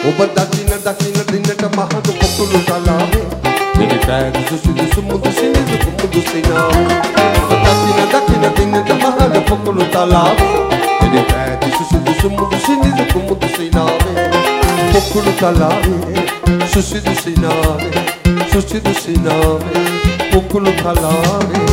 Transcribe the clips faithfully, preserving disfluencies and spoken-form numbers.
ඔබ දකින දකින දිනට මහත් පොකුණු තලාවේ දින පෑද සුසුදු සුමුදු සිනිදු කුමුදු සිනාවේ ඔබ දකින දකින දිනට මහත් පොකුණු තලාවේ දින පෑද සුසුදු සුමුදු සිනිදු කුමුදු සිනාවේ පොකුණු තලාවේ සුසුදු සිනාවේ සුසුදු සිනාවේ පොකුණු තලාවේ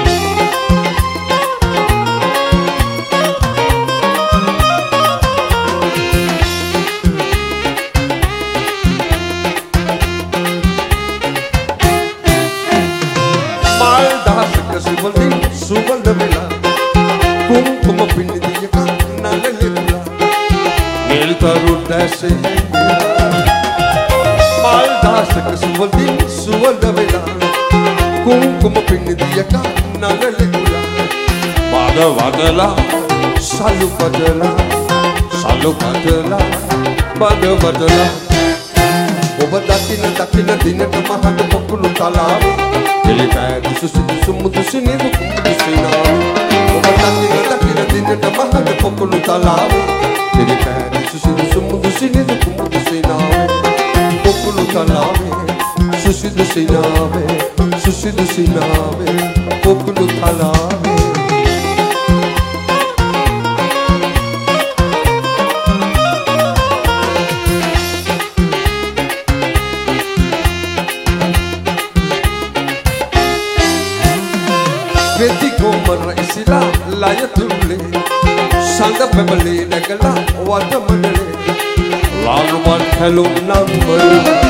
सुवर्ण मिला कुमकुम पिंड दिया का नाल लिखला नील तरुण से मालदास के सुवर्ण सुवर्ण मिला कुमकुम पिंड दिया का नाल लिखला वाद वादला सालू बदला सालू बदला वाद बदला ඔබ දකින දකින දිනට මහත් පොකුණු තලාව දෙලි පෑද සුසුදු සුමුදු සිනිදු කුමුදු සිනාවේ ඔබ දකින දකින දිනට මහත් පොකුණු තලාව දෙලි පෑද සුසුදු සුමුදු සිනිදු කුමුදු සිනාවේ පොකුණු තලාවේ සුසුදු සිනාවේ සුසුදු සිනාවේ පොකුණු තලාවේ Vedi come raisila laya tulle sanga pebali nagala wata mandale lalu man hello number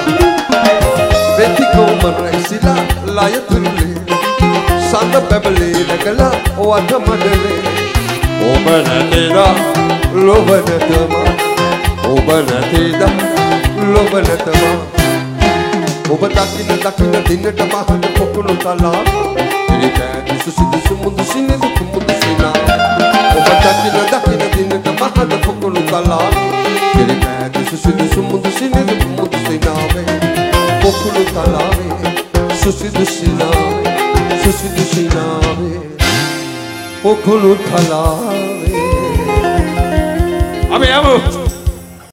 Vedi come raisila laya tulle sanga pebali nagala wata mandale obanatida lobanatama obanatida lobanatama ඔබ දකින දකින දිනට මහත් පොකුණු තලාව දින පෑද සුසුදු සුමුදු සිනිදු කුමුදු සිනාවේ ඔබ දකින දකින දිනට මහත් පොකුණු තලාව දින පෑද සුසුදු සුමුදු සිනිදු කුමුදු සිනාවේ පොකුණු තලාවේ සුසුදු සිනාවේ සුසුදු සිනාවේ පොකුණු තලාවේ අපි යමු